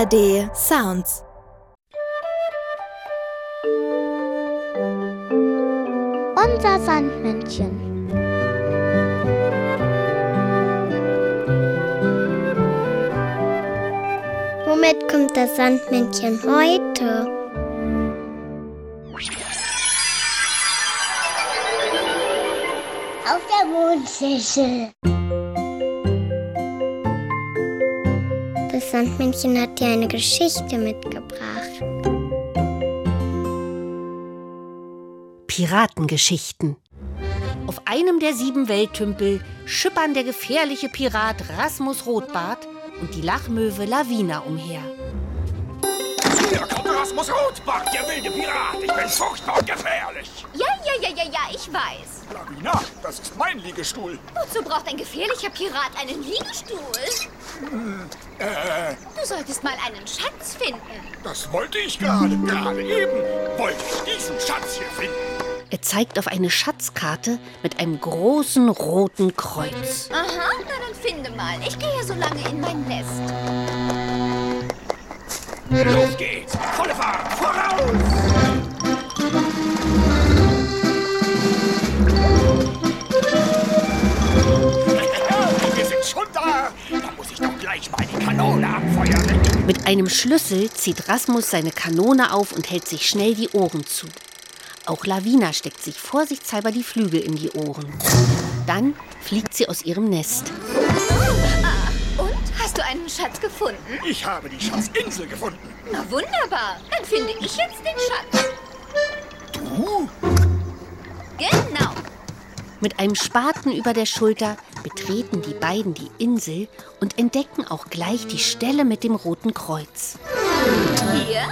ARD Sounds. Unser Sandmännchen. Womit kommt das Sandmännchen heute? Auf der Mondschüssel. Das Sandmännchen hat dir eine Geschichte mitgebracht. Piratengeschichten. Auf einem der 7 Welttümpel schippern der gefährliche Pirat Rasmus Rotbart und die Lachmöwe Lavina umher. Hier kommt Rasmus Rotbart, der wilde Pirat. Ich bin furchtbar und gefährlich. Ja, ich weiß. Lavina, das ist mein Liegestuhl. Wozu braucht ein gefährlicher Pirat einen Liegestuhl? Du solltest mal einen Schatz finden. Das wollte ich gerade eben. Wollte ich diesen Schatz hier finden. Er zeigt auf eine Schatzkarte mit einem großen roten Kreuz. Aha, na dann finde mal. Ich gehe so lange in mein Nest. Los geht's. Volle Fahrt. Voraus! Wir sind schon da. Da muss ich doch gleich mal die Kanone abfeuern. Mit einem Schlüssel zieht Rasmus seine Kanone auf und hält sich schnell die Ohren zu. Auch Lavina steckt sich vorsichtshalber die Flügel in die Ohren. Dann fliegt sie aus ihrem Nest. Und? Hast du einen Schatz gefunden? Ich habe die Schatzinsel gefunden. Na wunderbar. Dann finde ich jetzt den Schatz. Du? Genau. Mit einem Spaten über der Schulter betreten die beiden die Insel und entdecken auch gleich die Stelle mit dem roten Kreuz. Hier?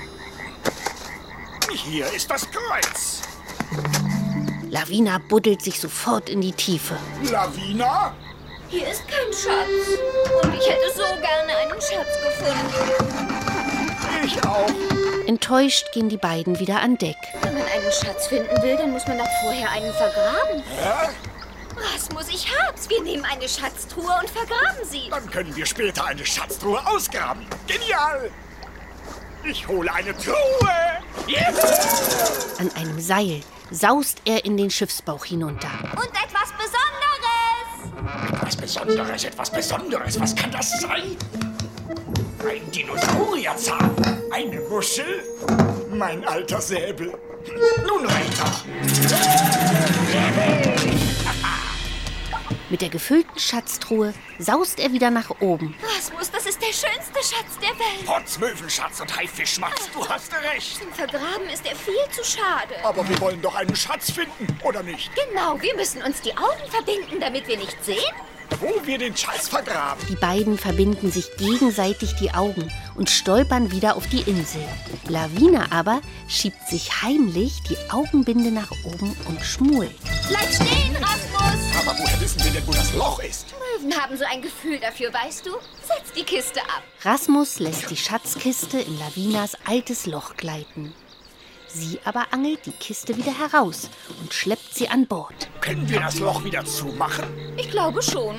Hier ist das Kreuz. Lavina buddelt sich sofort in die Tiefe. Lavina? Hier ist kein Schatz. Und ich hätte so gerne einen Schatz gefunden. Ich auch. Enttäuscht gehen die beiden wieder an Deck. Wenn man einen Schatz finden will, dann muss man doch vorher einen vergraben. Ja? Rasmus, ich hab's. Wir nehmen eine Schatztruhe und vergraben sie. Dann können wir später eine Schatztruhe ausgraben. Genial! Ich hole eine Truhe! Yes! An einem Seil saust er in den Schiffsbauch hinunter. Und etwas Besonderes. Etwas Besonderes. Was kann das sein? Ein Dinosaurierzahn, eine Muschel, mein alter Säbel. Nun weiter. Mit der gefüllten Schatztruhe saust er wieder nach oben. Rasmus, das ist der schönste Schatz der Welt. Potzmöwenschatz und Haifischschmatz, du hast recht. Zum Vergraben ist er viel zu schade. Aber wir wollen doch einen Schatz finden, oder nicht? Genau, wir müssen uns die Augen verbinden, damit wir nicht sehen. Wo wir den Schatz vergraben. Die beiden verbinden sich gegenseitig die Augen und stolpern wieder auf die Insel. Lavina aber schiebt sich heimlich die Augenbinde nach oben und schmult. Bleib stehen, Rasmus! Aber woher wissen wir denn, wo das Loch ist? Möwen haben so ein Gefühl dafür, weißt du? Setz die Kiste ab. Rasmus lässt die Schatzkiste in Lavinas altes Loch gleiten. Sie aber angelt die Kiste wieder heraus und schleppt sie an Bord. Können wir das Loch wieder zumachen? Ich glaube schon.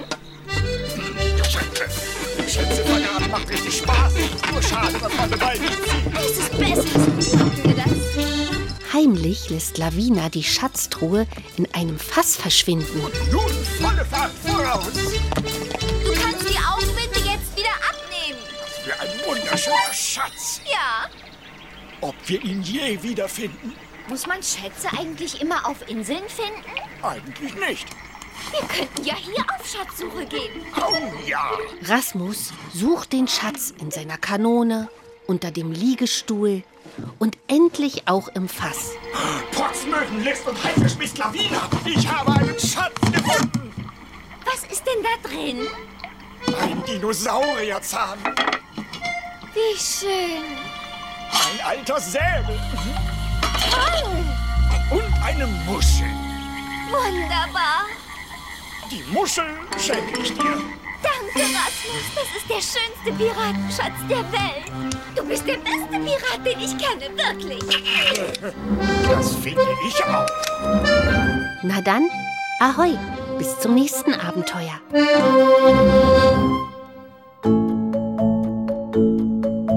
Schätze vergraben macht richtig Spaß. Nur schade, dass meine Beine nicht ziehen. Es ist besser. Machen wir das. Heimlich lässt Lavina die Schatztruhe in einem Fass verschwinden. Nun volle Fahrt voraus. Du kannst die Augenbinde jetzt wieder abnehmen. Was für ein wunderschöner Schatz. Ja. Ob wir ihn je wiederfinden? Muss man Schätze eigentlich immer auf Inseln finden? Eigentlich nicht. Wir könnten ja hier auf Schatzsuche gehen. Oh ja. Rasmus sucht den Schatz in seiner Kanone, unter dem Liegestuhl und endlich auch im Fass. Potzmöwen, List und Haifischmist Lavina. Ich habe einen Schatz gefunden. Was ist denn da drin? Ein Dinosaurierzahn. Wie schön. Ein alter Säbel. Toll. Und eine Muschel. Wunderbar. Die Muschel schenke ich dir. Danke, Rasmus. Das ist der schönste Piratenschatz der Welt. Du bist der beste Pirat, den ich kenne, wirklich. Das finde ich auch. Na dann, ahoi, bis zum nächsten Abenteuer.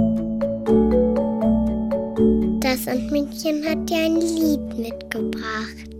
Sandmännchen hat dir ein Lied mitgebracht.